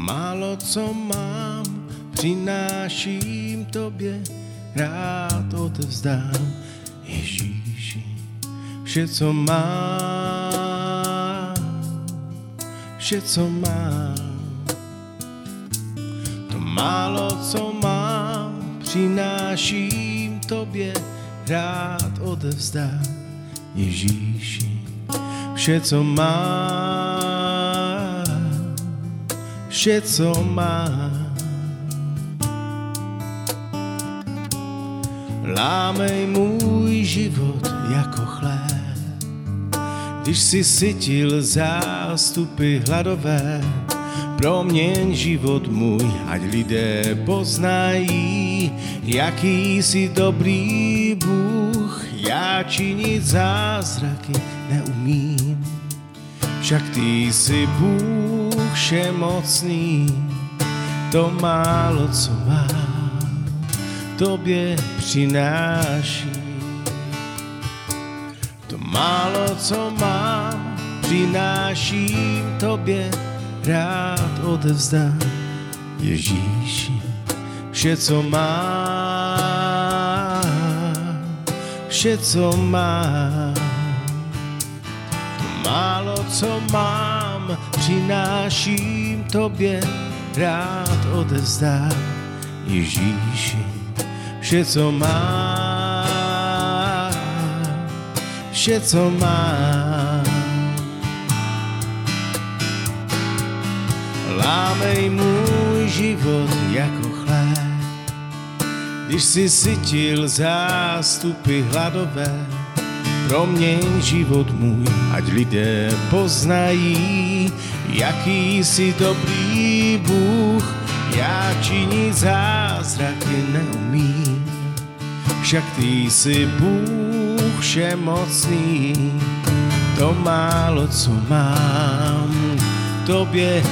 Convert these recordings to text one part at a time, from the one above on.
málo, co mám, přináším tobě, rád odevzdám Ježíši. Vše, co mám, vše, co mám, to málo, co mám, přináším tobě, rád odevzdám Ježíši. Vše, co mám, vše, co mám. Lámej můj život jako chléb, když si sytil zástupy hladové, proměň život můj, ať lidé poznají, jaký jsi dobrý Bůh. Já činit zázraky neumím, však ty jsi Bůh všemocný. To málo, co mám, tobě přináším. To málo, co mám, přináším tobě, rád odevzdám Ježíši. Vše, co mám, vše, co mám, to málo, co mám, přináším tobě, rád odevzdám Ježíši. Vše, co mám, vše, co mám. Lámej můj život jako chléb, když si sytil zástupy hladové, proměň život můj, ať lidé poznají, jaký jsi dobrý Bůh. Já činit zázraky neumím, však ty jsi Bůh všemocný. To málo, co mám, tobě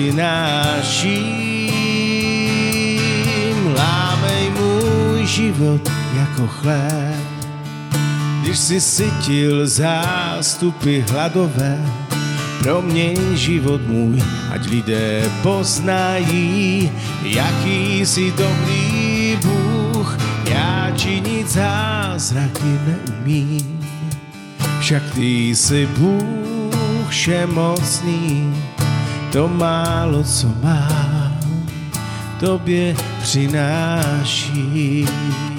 přináším. Lámej můj život jako chléb, když si sytil zástupy hladové, proměň život můj, ať lidé poznají, jaký jsi dobrý Bůh. Já činit zázraky neumím, však ty jsi Bůh všemocný. To málo, co mám, tobě přináším.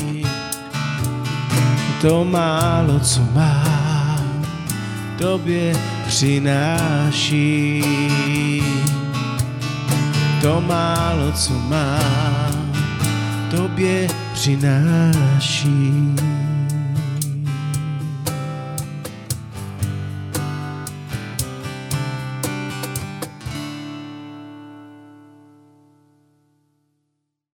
To málo, co mám, tobě přináším. To málo, co mám, tobě přináším.